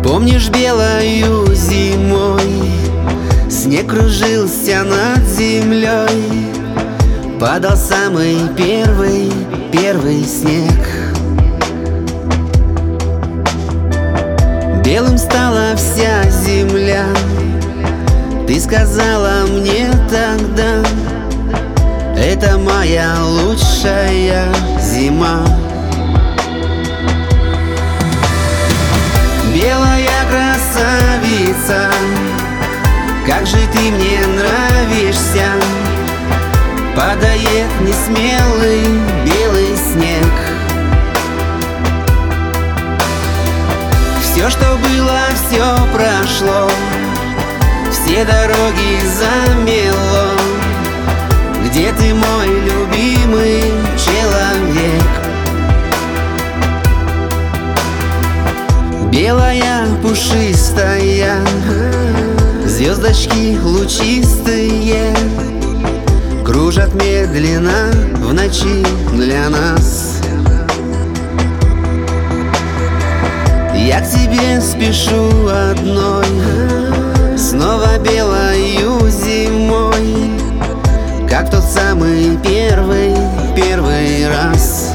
Помнишь белою зимой снег кружился над землей, падал самый первый снег. Белым стала вся земля. Ты сказала мне тогда: это моя лучшая зима. Белая красавица, как же ты мне нравишься. Падает несмелый белый снег. Все, что было, все прошло, все дороги замело. Где ты, мой любимый человек? Белая пушистая, звездочки лучистые кружат медленно в ночи для нас. Я к тебе спешу одной, снова белою зимой, как тот самый первый раз.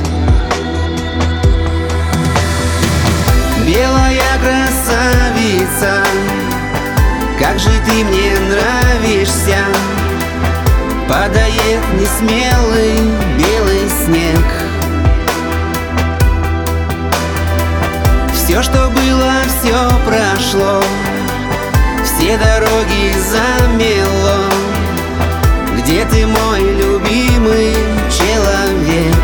Белая красавица, как же ты мне нравишься. Падает несмелый белый снег. Все, что было, все прошло, все дороги замело. Где ты, мой любимый человек?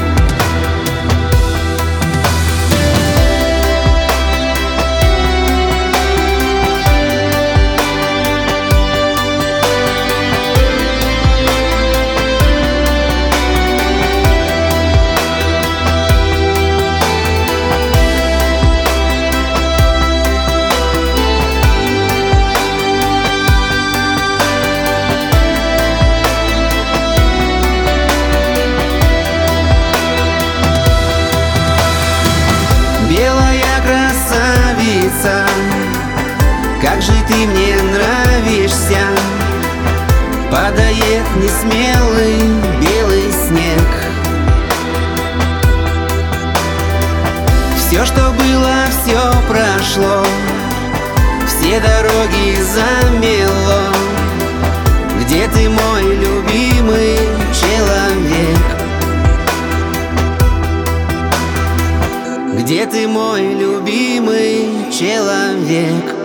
Белая красавица, как же ты мне нравишься. Падает несмелый белый снег. Все, что было, все прошло, все дороги замело. Где ты, мой любимый человек? Где ты, мой любимый человек?